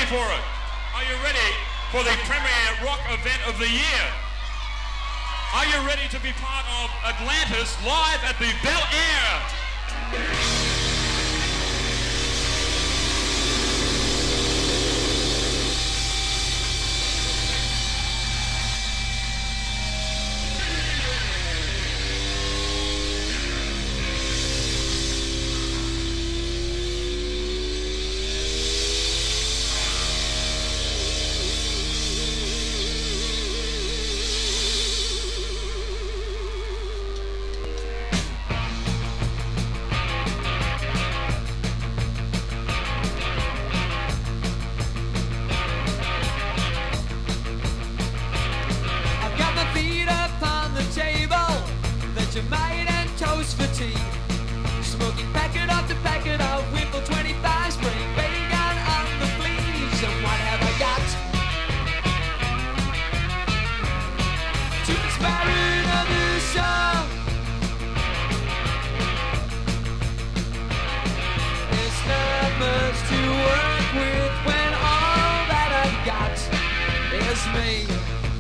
for it? Are you ready for the premier rock event of the year? Are you ready to be part of Atlantis live at the Bel Air? Jamaican and toast for tea, smoking packet after packet of Whipple 25, spraying bacon on the fleas. And what have I got to inspire another song? It's not much to work with when all that I've got is me.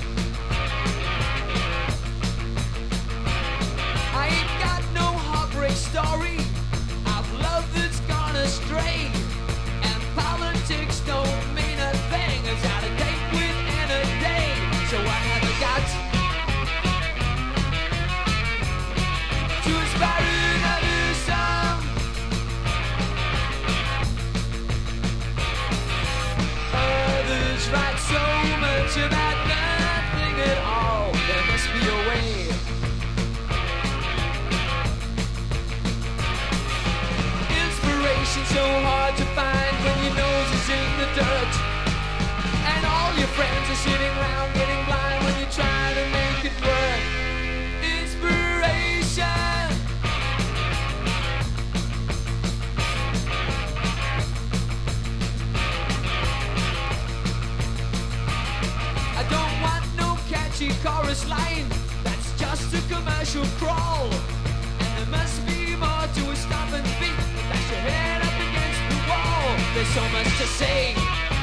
Story of love that's gone astray, and politics don't mean a thing. It's out of date within a day. So what have I got to inspire another song? Others write so much about nothing at all. There must be a way. So hard to find when your nose is in the dirt, and all your friends are sitting around getting blind when you try to make it work. Inspiration. I don't want no catchy chorus line. That's just a commercial crawl. And there must be more to a stomping beat. Dash your head up against the wall. There's so much to say,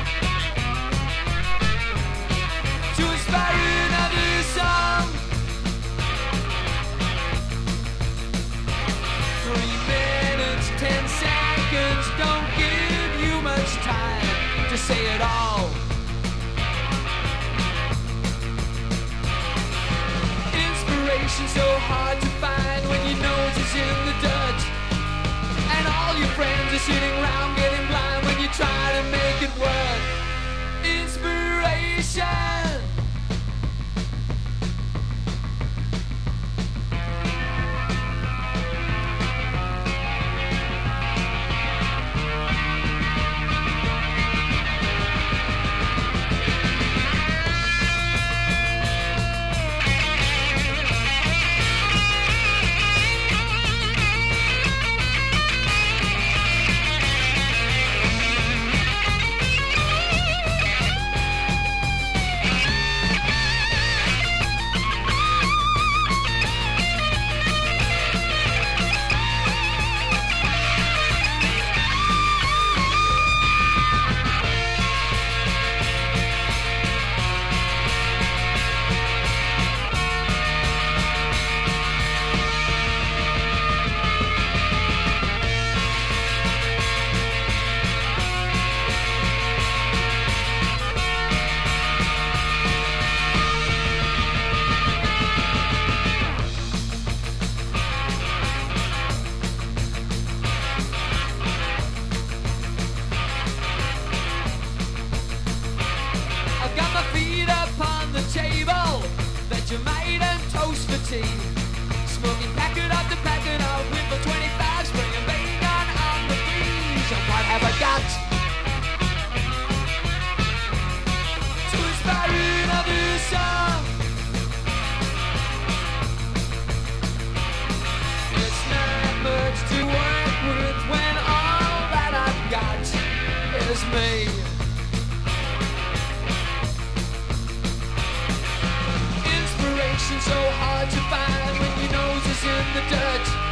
to inspire another song. 3 minutes, 10 seconds don't give you much time to say it all. Inspiration so hard to find when your nose is in the dirt, and all your friends are sitting around getting blind when you try to make it work. Inspiration. Jamaican toast for tea, smoking packet after packet of Whipple 25, spraying bacon on the breeze. And what have I got to inspire another song? It's not much to work with when all that I've got is me. So hard to find when your nose is in the dirt,